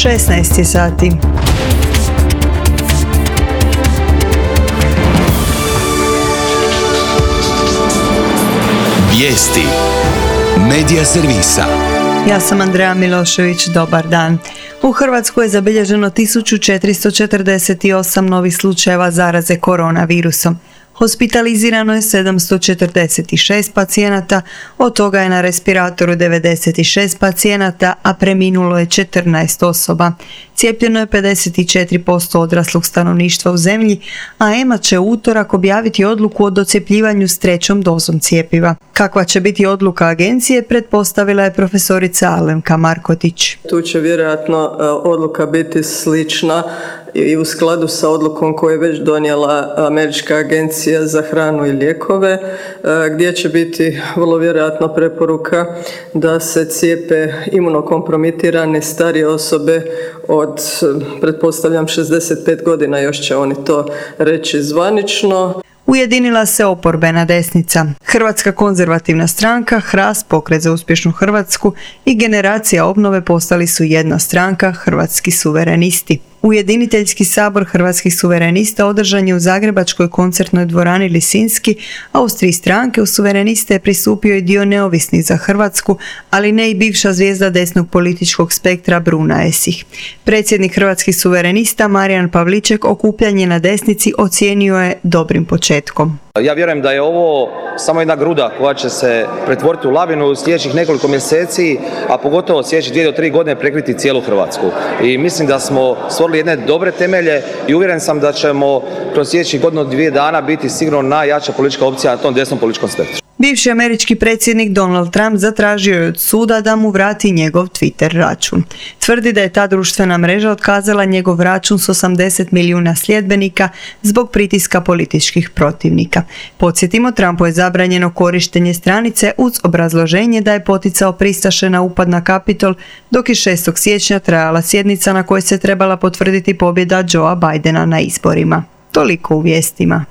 16 sati. Vijesti Medija servisa. Ja sam Andreja Milošević, dobar dan. U Hrvatskoj je zabilježeno 1448 novih slučajeva zaraze koronavirusom. Hospitalizirano je 746 pacijenata, od toga je na respiratoru 96 pacijenata, a preminulo je 14 osoba. Cijepljeno je 54% odraslog stanovništva u zemlji, a EMA će u utorak objaviti odluku o docijepljivanju s 3. dozom cjepiva. Kakva će biti odluka agencije, pretpostavila je profesorica Alemka Markotić. Tu će vjerojatno odluka biti slična i u skladu sa odlukom koju je već donijela Američka agencija za hranu i lijekove, gdje će biti vrlo vjerojatno preporuka da se cijepe imunokompromitirane starije osobe od, pretpostavljam, 65 godina, još će oni to reći zvanično. Ujedinila se oporbena desnica. Hrvatska konzervativna stranka, HRAST, Pokret za uspješnu Hrvatsku i Generacija obnove postali su jedna stranka, Hrvatski suverenisti. Ujediniteljski sabor Hrvatskih suverenista održan je u zagrebačkoj koncertnoj dvorani Lisinski, a uz 3 stranke u suvereniste je pristupio i dio neovisnih za Hrvatsku, ali ne i bivša zvijezda desnog političkog spektra Bruna Esih. Predsjednik Hrvatskih suverenista Marijan Pavliček okupljanje na desnici ocijenio je dobrim početkom. Ja vjerujem da je ovo samo jedna gruda koja će se pretvoriti u lavinu u sljedećih nekoliko mjeseci, a pogotovo sljedećih 2 do 3 godine prekriti cijelu Hrvatsku. I mislim da smo stvorili jedne dobre temelje i uvjeren sam da ćemo kroz sljedećih godinu 2 dana biti sigurno najjača politička opcija na tom desnom političkom spektru. Bivši američki predsjednik Donald Trump zatražio je od suda da mu vrati njegov Twitter račun. Tvrdi da je ta društvena mreža otkazala njegov račun s 80 milijuna sljedbenika zbog pritiska političkih protivnika. Podsjetimo, Trumpu je zabranjeno korištenje stranice uz obrazloženje da je poticao pristaše na upad na Kapitol, dok je 6. siječnja trajala sjednica na kojoj se trebala potvrditi pobjeda Joea Bidena na izborima. Toliko u vijestima.